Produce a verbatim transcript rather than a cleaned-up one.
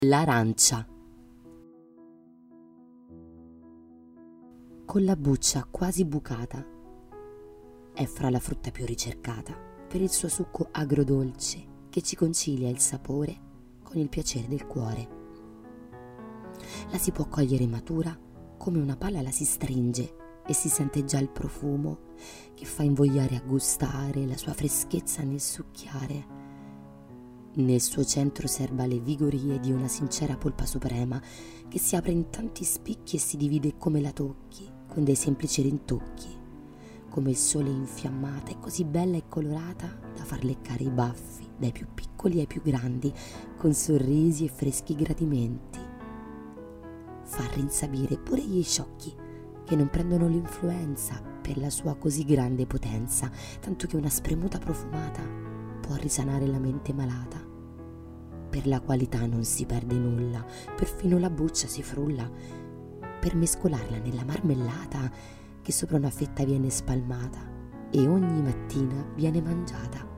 L'arancia. Con la buccia quasi bucata, è fra la frutta più ricercata per il suo succo agrodolce che ci concilia il sapore con il piacere del cuore. La si può cogliere matura, come una palla la si stringe e si sente già il profumo che fa invogliare a gustare la sua freschezza nel succhiare. Nel suo centro serba le vigorie di una sincera polpa suprema che si apre in tanti spicchi e si divide come la tocchi, con dei semplici rintocchi, come il sole infiammata e così bella e colorata da far leccare i baffi dai più piccoli ai più grandi con sorrisi e freschi gradimenti. Fa rinsabire pure gli sciocchi che non prendono l'influenza per la sua così grande potenza, tanto che una spremuta profumata può risanare la mente malata. Per la qualità non si perde nulla, perfino la buccia si frulla, per mescolarla nella marmellata che sopra una fetta viene spalmata e ogni mattina viene mangiata.